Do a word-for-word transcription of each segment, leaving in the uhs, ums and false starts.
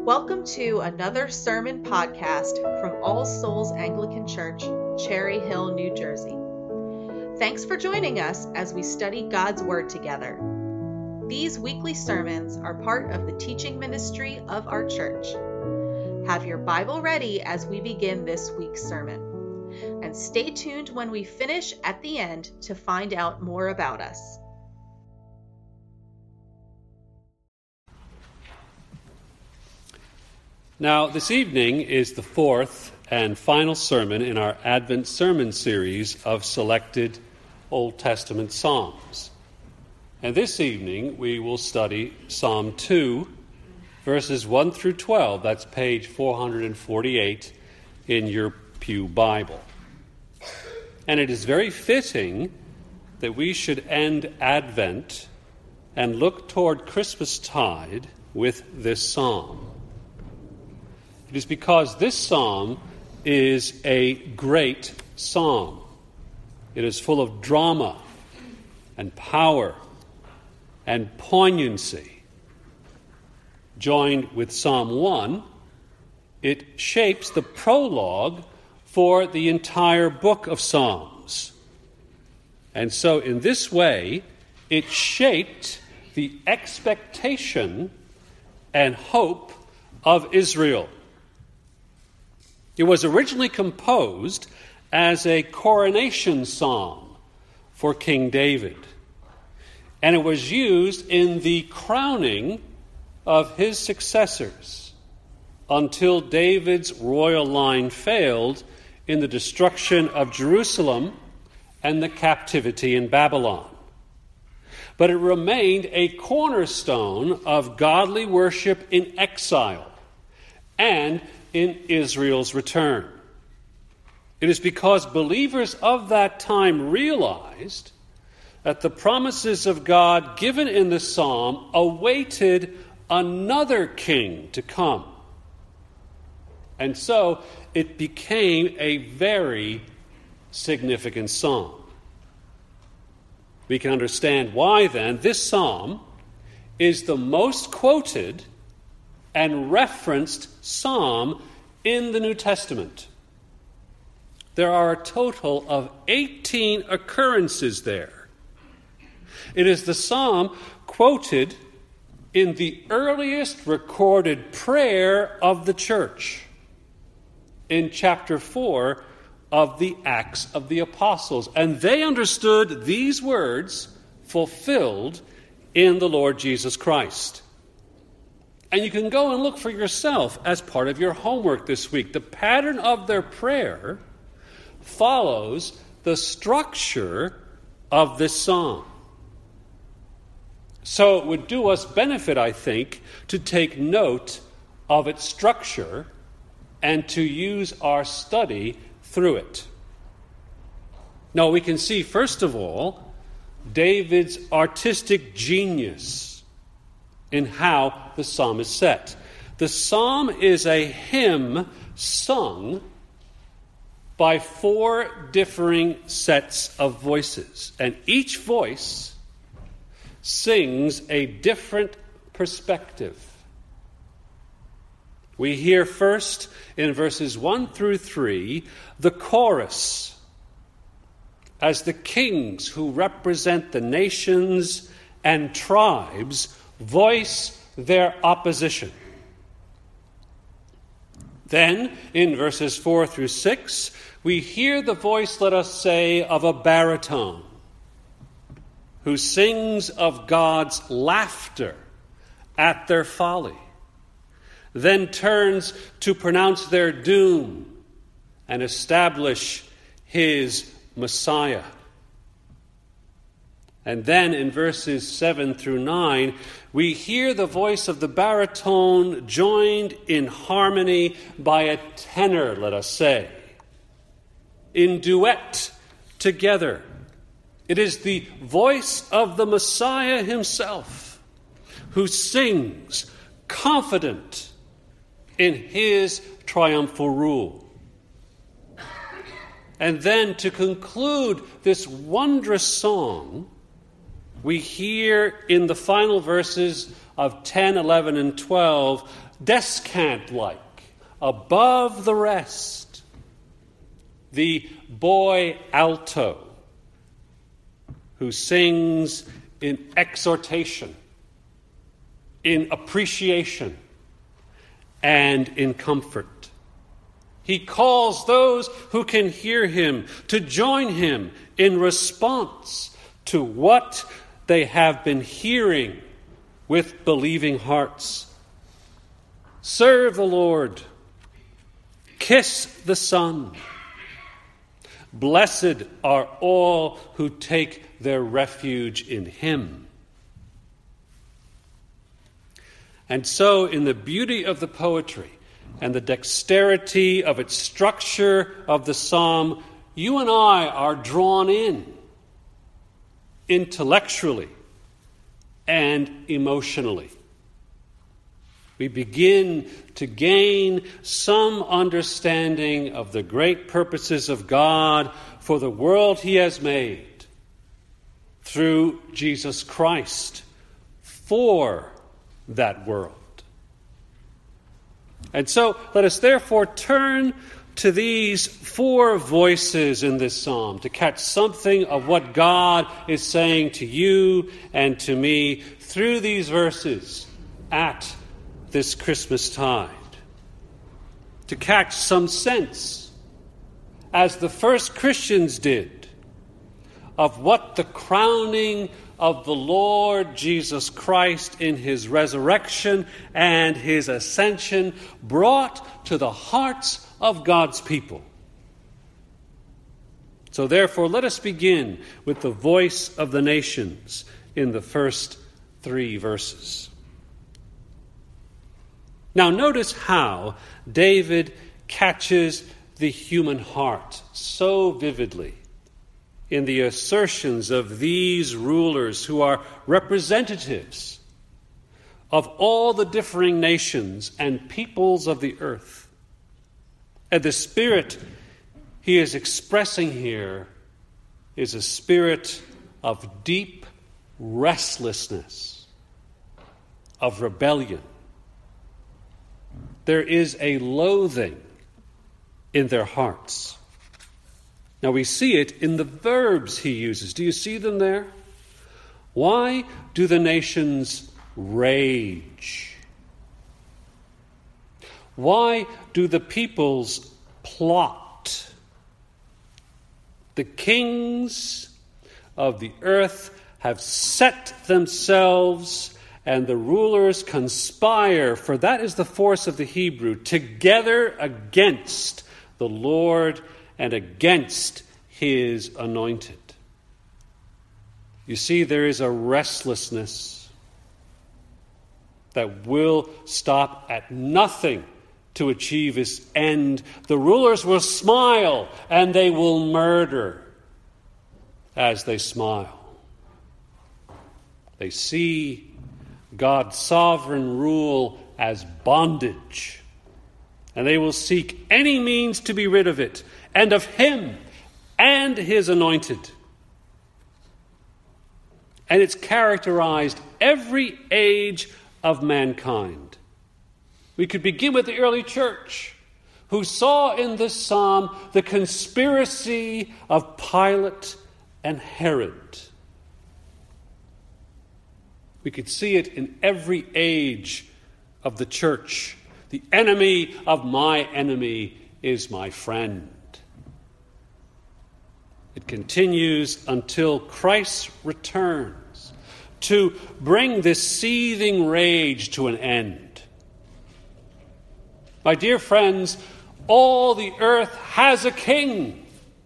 Welcome to another sermon podcast from All Souls Anglican Church, Cherry Hill, New Jersey. Thanks for joining us as we study God's Word together. These weekly sermons are part of the teaching ministry of our church. Have your Bible ready as we begin this week's sermon. And stay tuned when we finish at the end to find out more about us. Now, this evening is the fourth and final sermon in our Advent sermon series of selected Old Testament Psalms. And this evening we will study Psalm two, verses one through twelve. That's page four hundred forty-eight in your Pew Bible. And it is very fitting that we should end Advent and look toward Christmastide with this psalm. It is because this psalm is a great psalm. It is full of drama and power and poignancy. Joined with Psalm one, it shapes the prologue for the entire book of Psalms. And so in this way, it shaped the expectation and hope of Israel. It was originally composed as a coronation psalm for King David, and it was used in the crowning of his successors until David's royal line failed in the destruction of Jerusalem and the captivity in Babylon. But it remained a cornerstone of godly worship in exile and in Israel's return. It is because believers of that time realized that the promises of God given in the psalm awaited another king to come. And so it became a very significant psalm. We can understand why then this psalm is the most quoted and referenced psalm in the New Testament. There are a total of eighteen occurrences there. It is the psalm quoted in the earliest recorded prayer of the church, in chapter four of the Acts of the Apostles. And they understood these words fulfilled in the Lord Jesus Christ. And you can go and look for yourself as part of your homework this week. The pattern of their prayer follows the structure of this psalm. So it would do us benefit, I think, to take note of its structure and to use our study through it. Now, we can see, first of all, David's artistic genius in how the psalm is set. The psalm is a hymn sung by four differing sets of voices, and each voice sings a different perspective. We hear first in verses one through three the chorus, as the kings who represent the nations and tribes voice their opposition. Then, in verses four through six, we hear the voice, let us say, of a baritone who sings of God's laughter at their folly, then turns to pronounce their doom and establish his Messiah. And then in verses seven through nine, we hear the voice of the baritone joined in harmony by a tenor, let us say, in duet together. It is the voice of the Messiah himself who sings confident in his triumphal rule. And then to conclude this wondrous song, we hear in the final verses of ten, eleven, and twelve descant-like, above the rest, the boy alto who sings in exhortation, in appreciation, and in comfort. He calls those who can hear him to join him in response to what they have been hearing with believing hearts. Serve the Lord. Kiss the Son. Blessed are all who take their refuge in him. And so, in the beauty of the poetry and the dexterity of its structure of the psalm, you and I are drawn in intellectually and emotionally. We begin to gain some understanding of the great purposes of God for the world he has made through Jesus Christ for that world. And so let us therefore turn to these four voices in this psalm to catch something of what God is saying to you and to me through these verses at this Christmas tide. To catch some sense, as the first Christians did, of what the crowning of the Lord Jesus Christ in his resurrection and his ascension brought to the hearts of God's people. So therefore, let us begin with the voice of the nations in the first three verses. Now notice how David catches the human heart so vividly in the assertions of these rulers who are representatives of all the differing nations and peoples of the earth. And the spirit he is expressing here is a spirit of deep restlessness, of rebellion. There is a loathing in their hearts. Now we see it in the verbs he uses. Do you see them there? Why do the nations rage? Why do the peoples plot? The kings of the earth have set themselves, and the rulers conspire, for that is the force of the Hebrew, together against the Lord and against his anointed. You see, there is a restlessness that will stop at nothing to achieve its end. The rulers will smile and they will murder as they smile. They see God's sovereign rule as bondage, and they will seek any means to be rid of it, and of him and his anointed. And it's characterized every age of mankind. We could begin with the early church, who saw in this psalm the conspiracy of Pilate and Herod. We could see it in every age of the church. The enemy of my enemy is my friend. It continues until Christ returns to bring this seething rage to an end. My dear friends, all the earth has a king,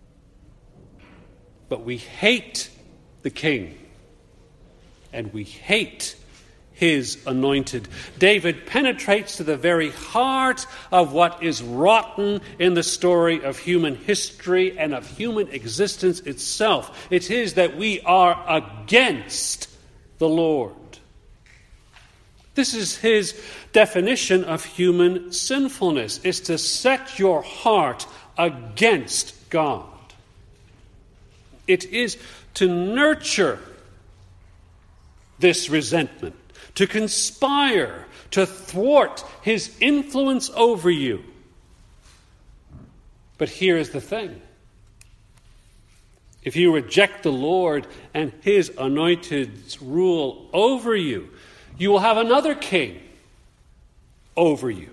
but we hate the king. And we hate his anointed. David penetrates to the very heart of what is rotten in the story of human history and of human existence itself. It is that we are against the Lord. This is his definition of human sinfulness, is to set your heart against God. It is to nurture this resentment, to conspire, to thwart his influence over you. But here is the thing. If you reject the Lord and his anointed's rule over you, you will have another king over you.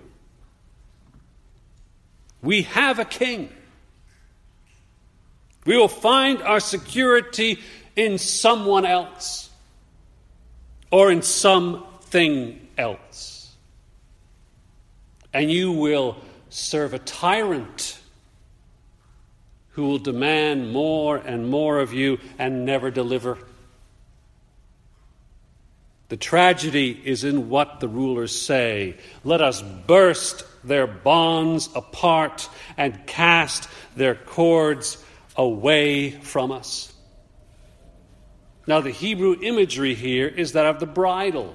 We have a king. We will find our security in someone else or in something else. And you will serve a tyrant who will demand more and more of you and never deliver. The tragedy is in what the rulers say. Let us burst their bonds apart and cast their cords away from us. Now, the Hebrew imagery here is that of the bridle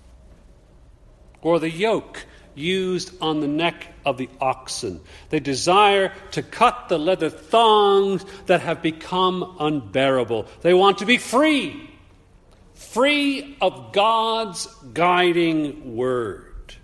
or the yoke used on the neck of the oxen. They desire to cut the leather thongs that have become unbearable. They want to be free, free of God's guiding word.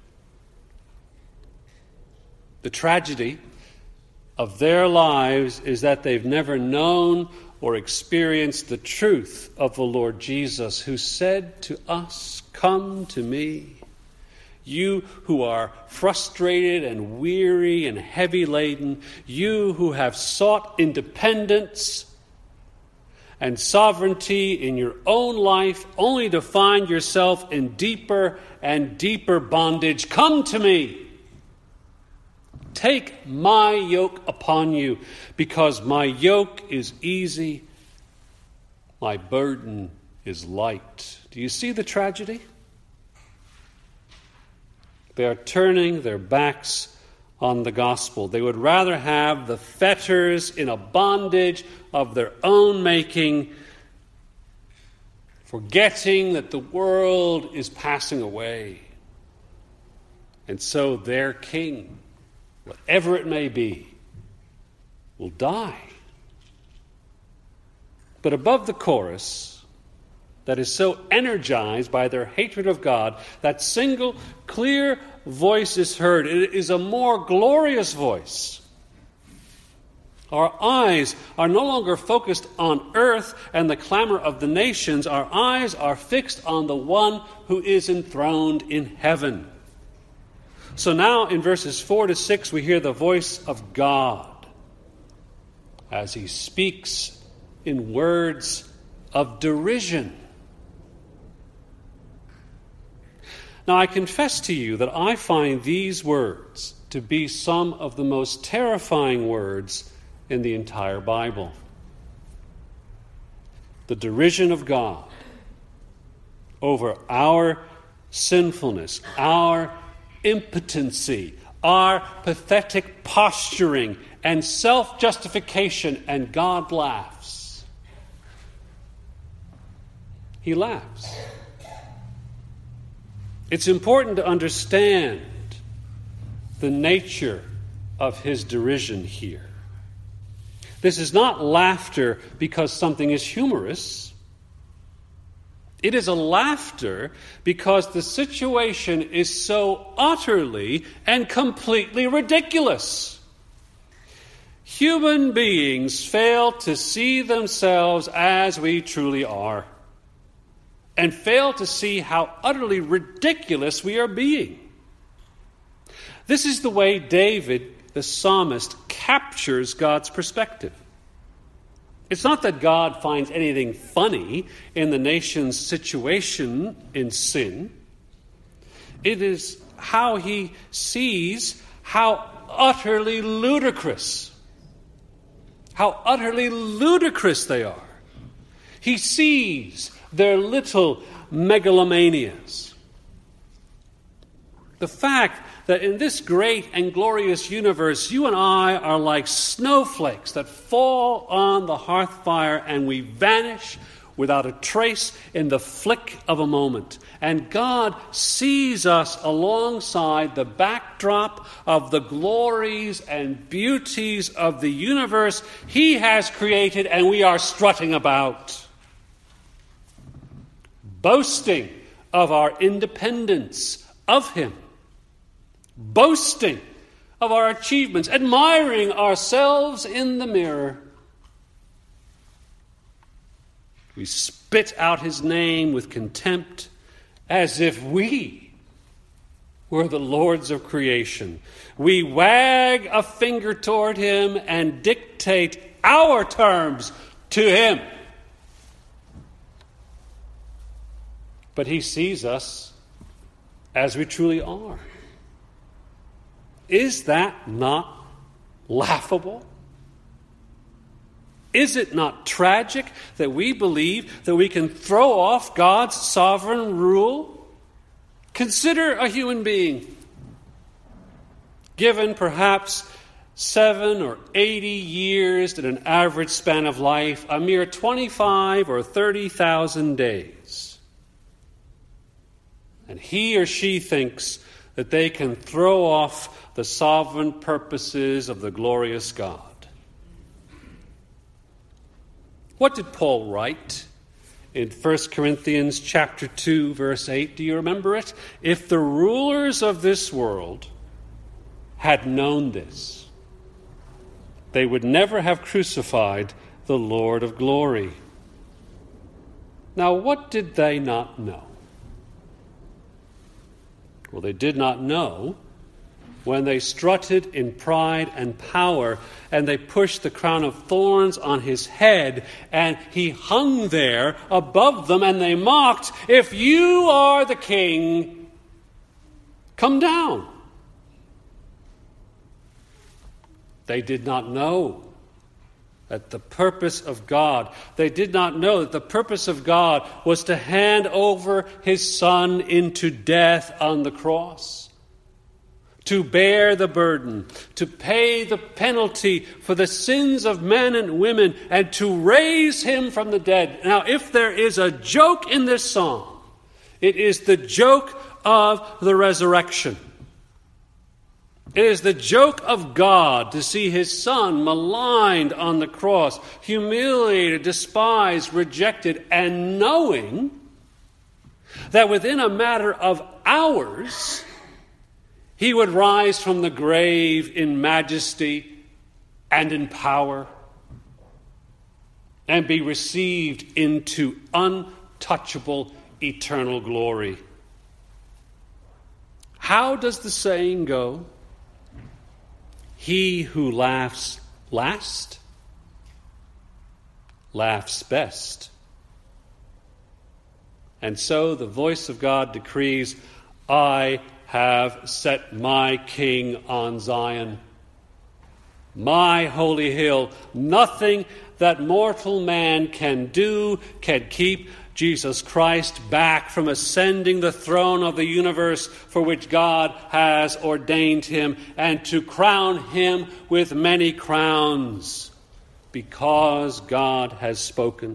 The tragedy of their lives is that they've never known or experienced the truth of the Lord Jesus, who said to us, "Come to me, you who are frustrated and weary and heavy laden, you who have sought independence and sovereignty in your own life only to find yourself in deeper and deeper bondage. Come to me. Take my yoke upon you, because my yoke is easy, my burden is light." Do you see the tragedy? They are turning their backs on the gospel. They would rather have the fetters in a bondage of their own making, forgetting that the world is passing away. And so their king, whatever it may be, will die. But above the chorus that is so energized by their hatred of God, that single clear voice is heard. It is a more glorious voice. Our eyes are no longer focused on earth and the clamor of the nations. Our eyes are fixed on the one who is enthroned in heaven. So now in verses four to six, we hear the voice of God as he speaks in words of derision. Now, I confess to you that I find these words to be some of the most terrifying words in the entire Bible. The derision of God over our sinfulness, our impotency, our pathetic posturing and self-justification, and God laughs. He laughs. It's important to understand the nature of his derision here. This is not laughter because something is humorous. It is a laughter because the situation is so utterly and completely ridiculous. Human beings fail to see themselves as we truly are, and fail to see how utterly ridiculous we are being. This is the way David, the psalmist, captures God's perspective. It's not that God finds anything funny in the nation's situation in sin. It is how he sees how utterly ludicrous, how utterly ludicrous they are. He sees their little megalomanias. The fact that in this great and glorious universe, you and I are like snowflakes that fall on the hearth fire and we vanish without a trace in the flick of a moment. And God sees us alongside the backdrop of the glories and beauties of the universe he has created, and we are strutting about, boasting of our independence of him, boasting of our achievements, admiring ourselves in the mirror. We spit out his name with contempt as if we were the lords of creation. We wag a finger toward him and dictate our terms to him. But he sees us as we truly are. Is that not laughable? Is it not tragic that we believe that we can throw off God's sovereign rule? Consider a human being, given perhaps seven or eighty years in an average span of life, a mere twenty-five or thirty thousand days. And he or she thinks that they can throw off the sovereign purposes of the glorious God. What did Paul write in First Corinthians chapter two, verse eight? Do you remember it? If the rulers of this world had known this, they would never have crucified the Lord of glory. Now, what did they not know? Well, they did not know when they strutted in pride and power, and they pushed the crown of thorns on his head, and he hung there above them, and they mocked, "If you are the king, come down." They did not know that the purpose of God, they did not know that the purpose of God was to hand over his Son into death on the cross, to bear the burden, to pay the penalty for the sins of men and women, and to raise him from the dead. Now, if there is a joke in this song, it is the joke of the resurrection. It is the joke of God to see his Son maligned on the cross, humiliated, despised, rejected, and knowing that within a matter of hours he would rise from the grave in majesty and in power and be received into untouchable eternal glory. How does the saying go? He who laughs last laughs best. And so the voice of God decrees, "I have set my king on Zion, my holy hill. Nothing that mortal man can do can keep Jesus Christ back from ascending the throne of the universe for which God has ordained him, and to crown him with many crowns, because God has spoken."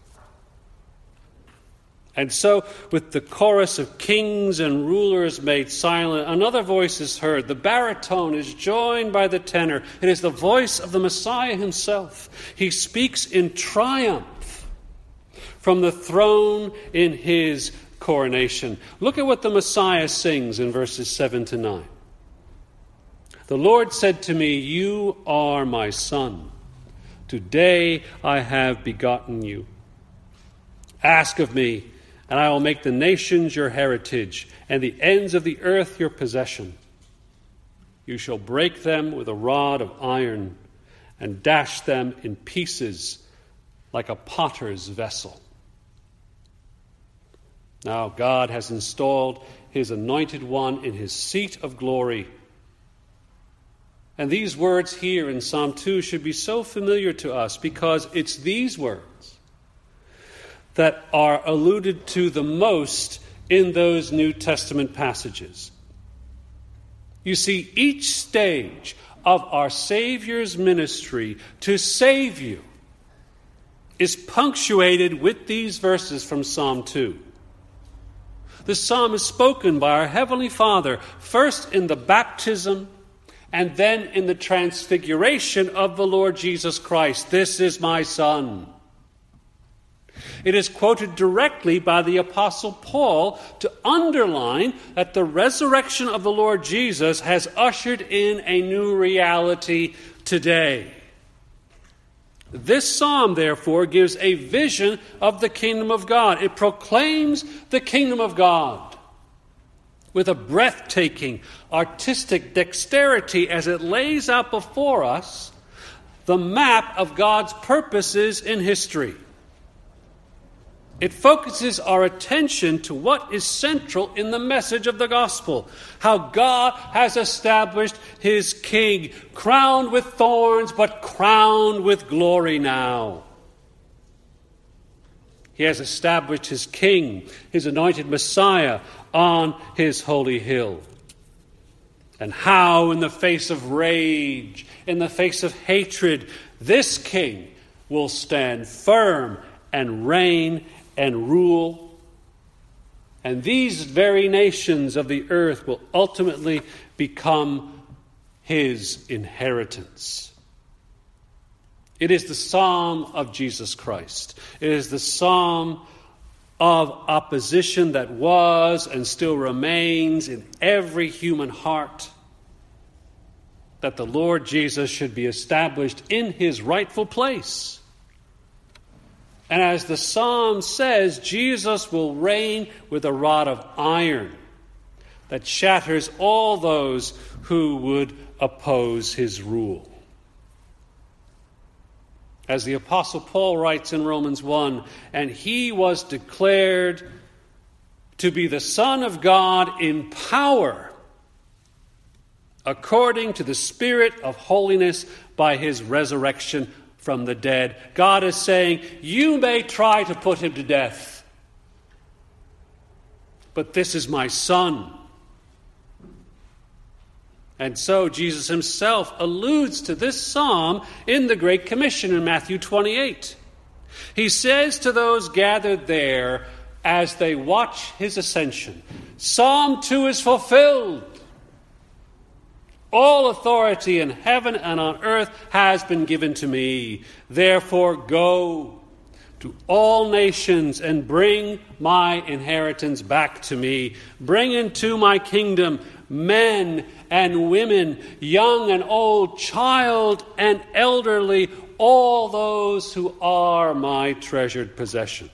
And so, with the chorus of kings and rulers made silent, another voice is heard. The baritone is joined by the tenor. It is the voice of the Messiah himself. He speaks in triumph from the throne in his coronation. Look at what the Messiah sings in verses seven to nine. "The Lord said to me, 'You are my son. Today I have begotten you. Ask of me, and I will make the nations your heritage, and the ends of the earth your possession. You shall break them with a rod of iron, and dash them in pieces like a potter's vessel.'" Now God has installed his anointed one in his seat of glory. And these words here in Psalm two should be so familiar to us, because it's these words that are alluded to the most in those New Testament passages. You see, each stage of our Savior's ministry to save you is punctuated with these verses from Psalm two. The psalm is spoken by our Heavenly Father, first in the baptism and then in the transfiguration of the Lord Jesus Christ. "This is my Son." It is quoted directly by the Apostle Paul to underline that the resurrection of the Lord Jesus has ushered in a new reality today. This psalm, therefore, gives a vision of the kingdom of God. It proclaims the kingdom of God with a breathtaking, artistic dexterity as it lays out before us the map of God's purposes in history. It focuses our attention to what is central in the message of the gospel, how God has established his king, crowned with thorns, but crowned with glory now. He has established his king, his anointed Messiah, on his holy hill. And how, in the face of rage, in the face of hatred, this king will stand firm and reign and rule. And these very nations of the earth will ultimately become his inheritance. It is the psalm of Jesus Christ. It is the psalm of opposition that was and still remains in every human heart, that the Lord Jesus should be established in his rightful place. And as the psalm says, Jesus will reign with a rod of iron that shatters all those who would oppose his rule. As the Apostle Paul writes in Romans one, and he was declared to be the Son of God in power, according to the Spirit of holiness by his resurrection from the dead. God is saying, you may try to put him to death, but this is my Son. And so Jesus himself alludes to this psalm in the Great Commission in Matthew twenty-eight. He says to those gathered there as they watch his ascension, Psalm two is fulfilled. All authority in heaven and on earth has been given to me. Therefore go to all nations and bring my inheritance back to me. Bring into my kingdom men and women, young and old, child and elderly, all those who are my treasured possession.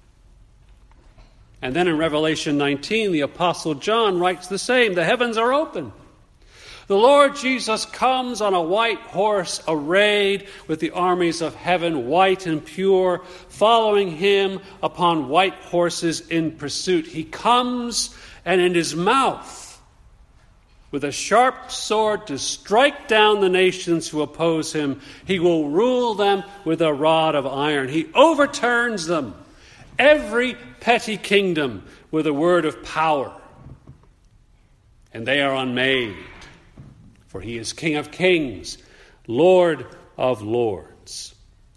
And then in Revelation nineteen, the Apostle John writes the same. The heavens are open. The Lord Jesus comes on a white horse, arrayed with the armies of heaven, white and pure, following him upon white horses in pursuit. He comes, and in his mouth, with a sharp sword to strike down the nations who oppose him, he will rule them with a rod of iron. He overturns them, every petty kingdom, with a word of power. And they are unmade. For he is King of kings, Lord of lords.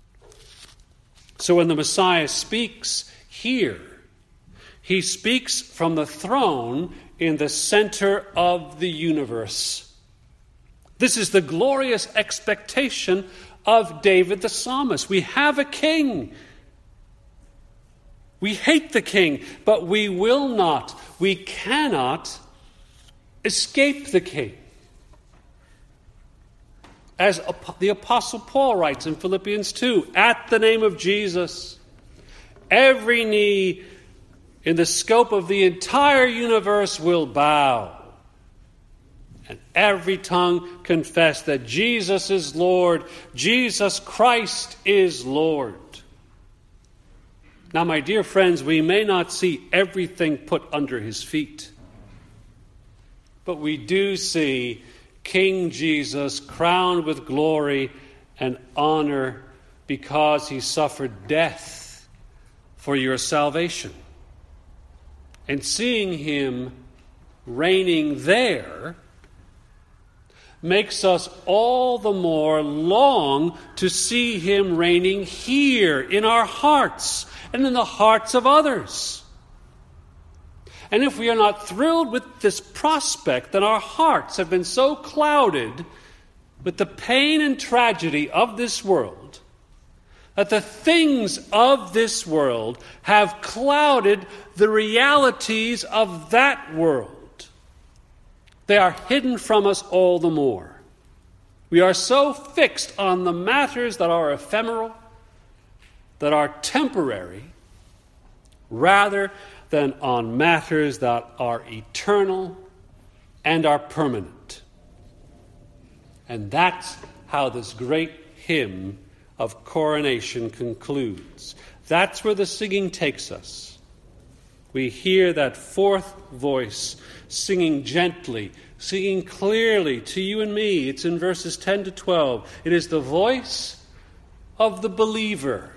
So when the Messiah speaks here, he speaks from the throne in the center of the universe. This is the glorious expectation of David the psalmist. We have a king. We hate the king, but we will not, we cannot escape the king. As the Apostle Paul writes in Philippians two, at the name of Jesus, every knee in the scope of the entire universe will bow, and every tongue confess that Jesus is Lord, Jesus Christ is Lord. Now, my dear friends, we may not see everything put under his feet, but we do see King Jesus crowned with glory and honor because he suffered death for your salvation. And seeing him reigning there makes us all the more long to see him reigning here in our hearts and in the hearts of others. And if we are not thrilled with this prospect, then our hearts have been so clouded with the pain and tragedy of this world that the things of this world have clouded the realities of that world. They are hidden from us all the more. We are so fixed on the matters that are ephemeral, that are temporary, rather than on matters that are eternal and are permanent. And that's how this great hymn of coronation concludes. That's where the singing takes us. We hear that fourth voice singing gently, singing clearly to you and me. It's in verses ten to twelve. It is the voice of the believer.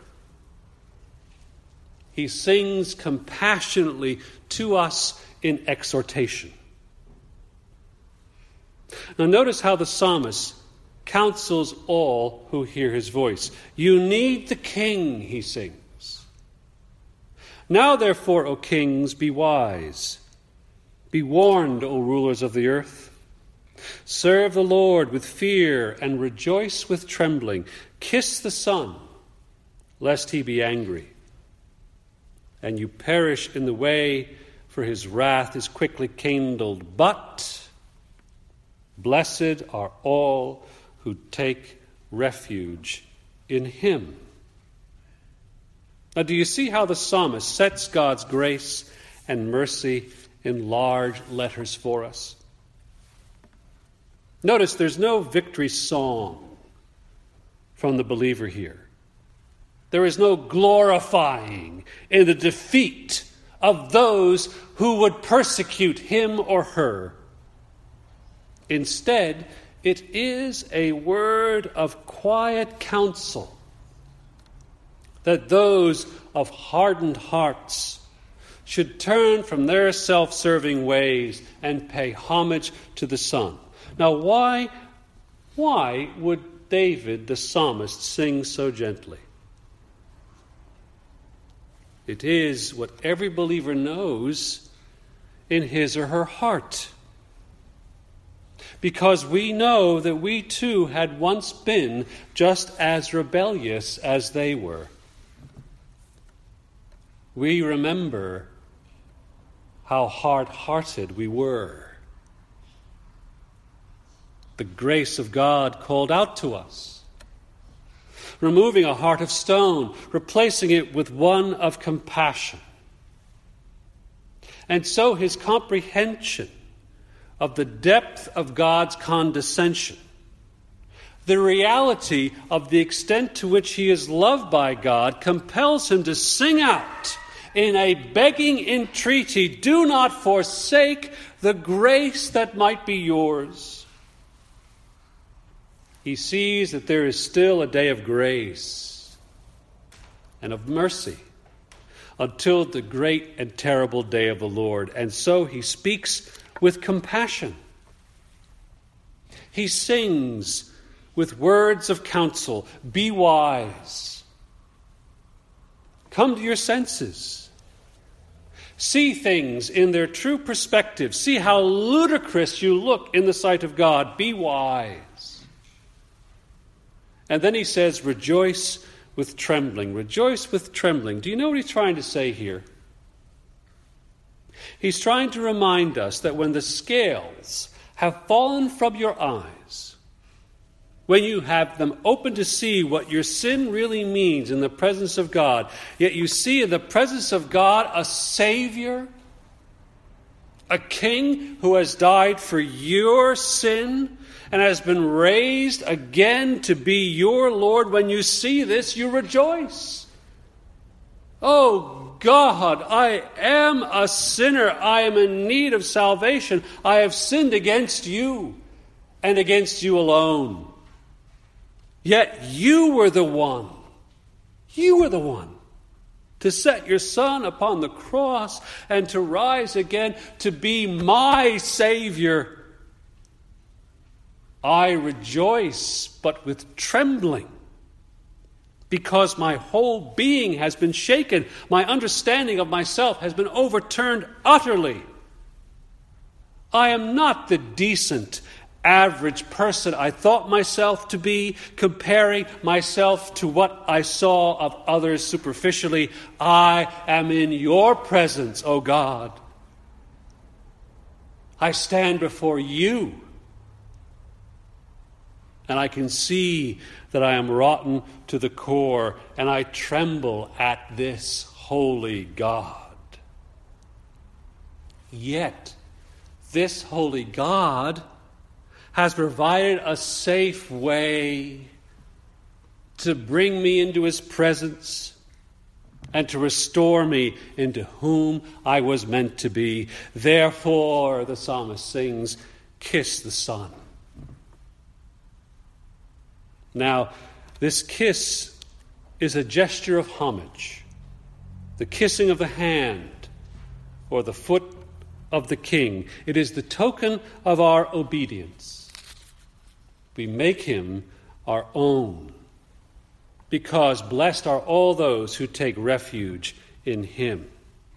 He sings compassionately to us in exhortation. Now notice how the psalmist counsels all who hear his voice. You need the king, he sings. Now therefore, O kings, be wise. Be warned, O rulers of the earth. Serve the Lord with fear and rejoice with trembling. Kiss the Son, lest he be angry, and you perish in the way, for his wrath is quickly kindled. But blessed are all who take refuge in him. Now, do you see how the psalmist sets God's grace and mercy in large letters for us? Notice there's no victory song from the believer here. There is no glorifying in the defeat of those who would persecute him or her. Instead, it is a word of quiet counsel that those of hardened hearts should turn from their self-serving ways and pay homage to the Son. Now, why, why would David, the psalmist, sing so gently? It is what every believer knows in his or her heart. Because we know that we too had once been just as rebellious as they were. We remember how hard-hearted we were. The grace of God called out to us, removing a heart of stone, replacing it with one of compassion. And so his comprehension of the depth of God's condescension, the reality of the extent to which he is loved by God, compels him to sing out in a begging entreaty, do not forsake the grace that might be yours. He sees that there is still a day of grace and of mercy until the great and terrible day of the Lord. And so he speaks with compassion. He sings with words of counsel. Be wise. Come to your senses. See things in their true perspective. See how ludicrous you look in the sight of God. Be wise. And then he says, rejoice with trembling. Rejoice with trembling. Do you know what he's trying to say here? He's trying to remind us that when the scales have fallen from your eyes, when you have them open to see what your sin really means in the presence of God, yet you see in the presence of God a Savior, a King who has died for your sin and has been raised again to be your Lord. When you see this, you rejoice. Oh God, I am a sinner. I am in need of salvation. I have sinned against you and against you alone. Yet you were the one, you were the one to set your Son upon the cross and to rise again to be my Savior. I rejoice, but with trembling, because my whole being has been shaken. My understanding of myself has been overturned utterly. I am not the decent average person I thought myself to be, comparing myself to what I saw of others superficially. I am in your presence, O God. I stand before you, and I can see that I am rotten to the core, and I tremble at this holy God. Yet, this holy God has provided a safe way to bring me into his presence and to restore me into whom I was meant to be. Therefore, the psalmist sings, kiss the Son. Now, this kiss is a gesture of homage, the kissing of the hand or the foot of the king. It is the token of our obedience. We make him our own, because blessed are all those who take refuge in him.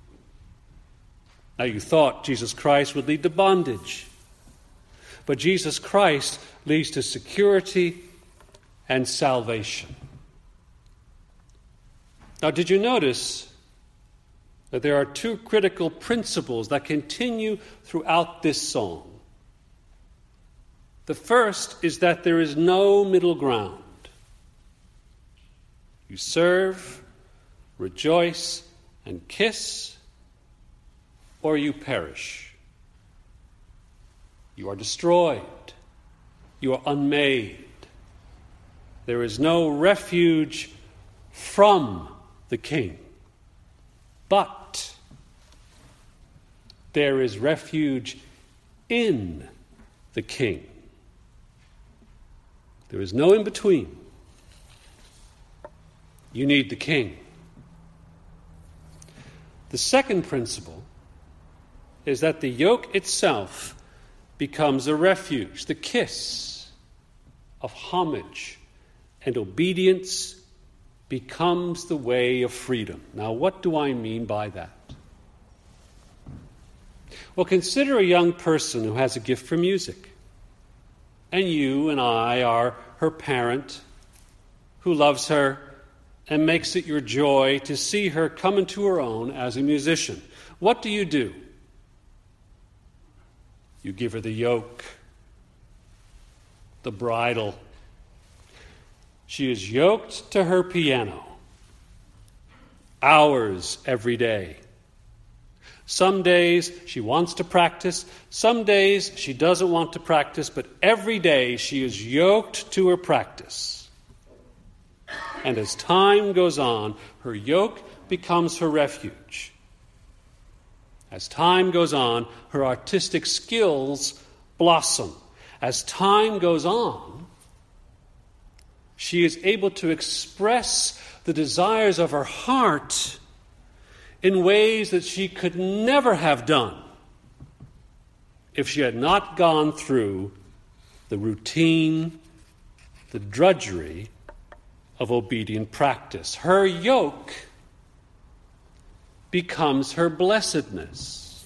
Now, you thought Jesus Christ would lead to bondage, but Jesus Christ leads to security and salvation. Now, did you notice that there are two critical principles that continue throughout this song? The first is that there is no middle ground. You serve, rejoice, and kiss, or you perish. You are destroyed. You are unmade. There is no refuge from the king, but there is refuge in the king. There is no in-between. You need the king. The second principle is that the yoke itself becomes a refuge, the kiss of homage and obedience becomes the way of freedom. Now, what do I mean by that? Well, consider a young person who has a gift for music. And you and I are her parent who loves her and makes it your joy to see her come into her own as a musician. What do you do? You give her the yoke, the bridle. She is yoked to her piano, hours every day. Some days she wants to practice, some days she doesn't want to practice, but every day she is yoked to her practice. And as time goes on, her yoke becomes her refuge. As time goes on, her artistic skills blossom. As time goes on, she is able to express the desires of her heart in ways that she could never have done if she had not gone through the routine, the drudgery of obedient practice. Her yoke becomes her blessedness.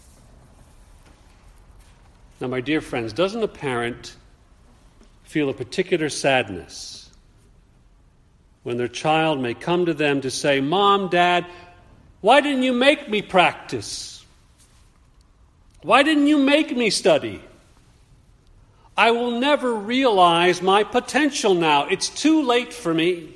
Now, my dear friends, doesn't a parent feel a particular sadness when their child may come to them to say, "Mom, Dad, why didn't you make me practice? Why didn't you make me study? I will never realize my potential now. It's too late for me."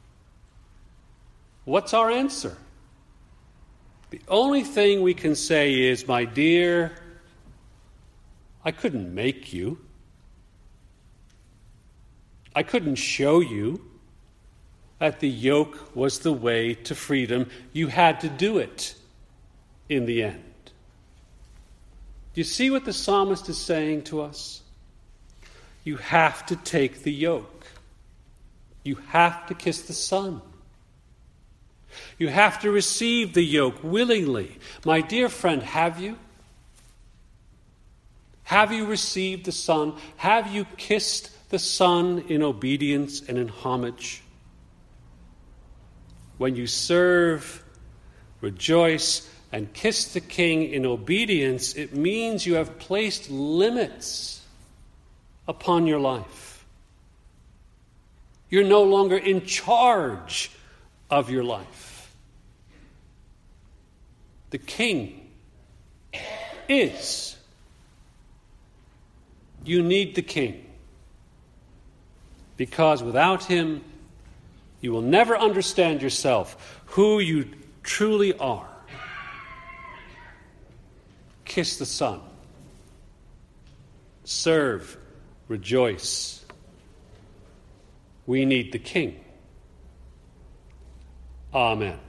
What's our answer? The only thing we can say is, "My dear, I couldn't make you. I couldn't show you that the yoke was the way to freedom. You had to do it in the end." Do you see what the psalmist is saying to us? You have to take the yoke. You have to kiss the Son. You have to receive the yoke willingly. My dear friend, have you? Have you received the Son? Have you kissed the Son in obedience and in homage? When you serve, rejoice, and kiss the King in obedience, it means you have placed limits upon your life. You're no longer in charge of your life. The King is. You need the King, because without him, you will never understand yourself, who you truly are. Kiss the Son. Serve, rejoice. We need the King. Amen.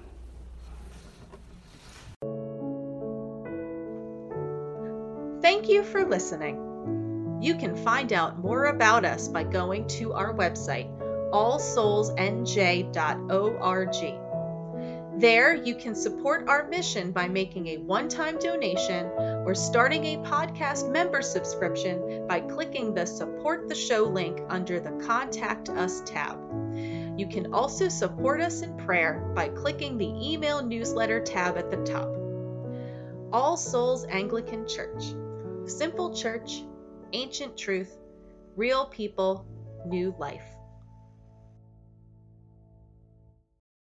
Thank you for listening. You can find out more about us by going to our website, all souls n j dot org. There, you can support our mission by making a one-time donation or starting a podcast member subscription by clicking the Support the Show link under the Contact Us tab. You can also support us in prayer by clicking the Email Newsletter tab at the top. All Souls Anglican Church. Simple church, ancient truth, real people, new life.